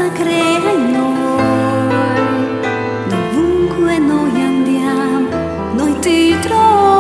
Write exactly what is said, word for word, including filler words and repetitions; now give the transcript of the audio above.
crea in noi, dovunque noi andiamo, noi ti troviamo.